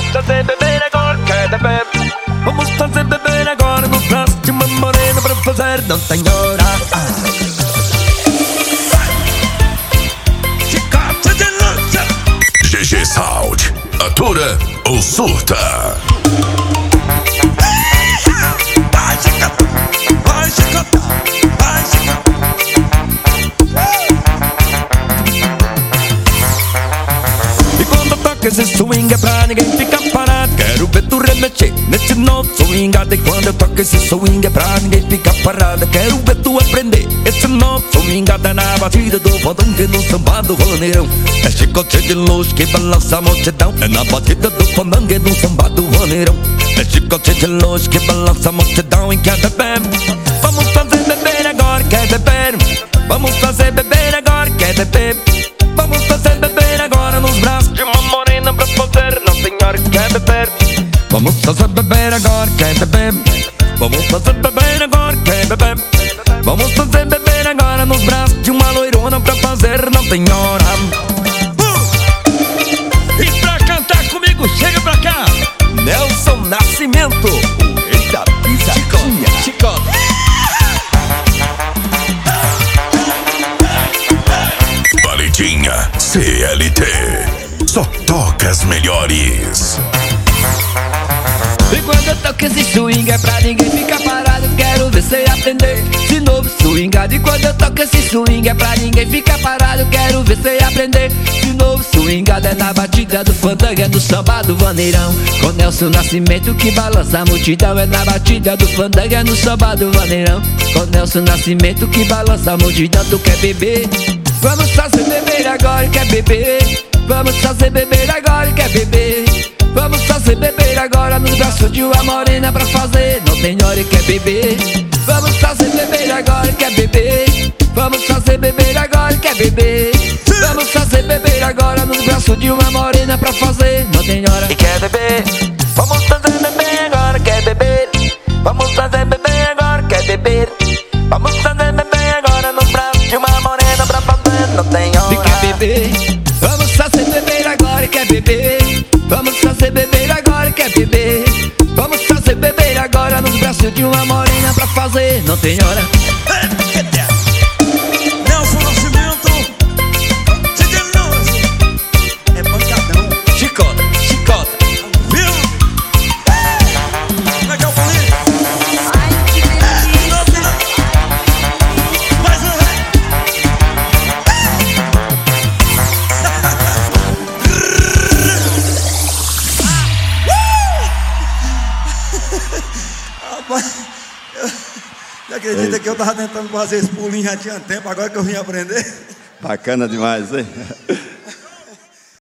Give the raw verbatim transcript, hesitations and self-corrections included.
fazer beber agora, quer beber. Vamos fazer beber agora nos braços de uma morena pra fazer, não tem hora. Chicote de luta. G G Sound, atura ou surta? Vai chicota, vai chicota, vai chicota. E quando toca esse swing é pra ninguém ficar parado. Quero ver tu remexer nesse novo swingado. E quando eu toco esse swing é pra ninguém ficar parado. Quero ver tu aprender esse novo swingado. É na batida do fandangão e no samba do vaneirão. É chicote de luz que balança a multidão. É na batida do fandangão e no samba do vaneirão. É chicote de luz que balança a multidão. E quer beber? Vamos fazer beber agora, quer beber? Vamos fazer beber agora, quer beber? Vamos fazer beber agora nos braços de uma morena pra fazer, não tem hora que quer beber. Vamos fazer beber agora, quer beber? Vamos fazer beber agora, quer beber? Vamos fazer beber agora nos braços de uma loirona pra fazer, não tem hora. uh! E pra cantar comigo, chega pra cá, Nelson Nascimento, o rei da pisadinha. Chicote. Validinha C L T, só toca as melhores. E quando eu toco esse swing é pra ninguém ficar parado. Quero ver cê aprender de novo swingado. E quando eu toco esse swing é pra ninguém ficar parado. Quero ver cê aprender de novo swingado. É na batida do fandangão, é no samba do vaneirão. Com Nelson Nascimento que balança a multidão. É na batida do fandangão, é no samba do vaneirão. Com Nelson Nascimento que balança a multidão. Tu quer beber? Vamos fazer beber agora, quer beber? Vamos fazer beber agora, quer beber? Vamos fazer beber agora nos braços de uma morena pra fazer, não tem hora e quer beber. Vamos fazer beber agora, quer beber? Vamos fazer beber agora, quer beber? Vamos fazer beber agora nos braços de uma morena pra fazer, não tem hora e quer beber. Vamos fazer beber agora, quer beber? Vamos fazer beber agora, quer beber? Vamos fazer beber agora nos braços de uma morena pra fazer, não tem hora e quer beber. Vamos fazer beber agora, quer beber? Vamos fazer beber agora, quer beber? Vamos fazer beber agora nos braços de uma morena pra fazer, não tem hora. Nelson Nascimento, de novo, é pancadão. Chicota, chicota, Viu? Como é que é o bolinho? Ai, que delícia! Mais um, vai! Rapaz, eu- você acredita Ei. que eu tava tentando fazer esse pulinho já tinha tempo, agora que eu vim aprender? Bacana demais, hein?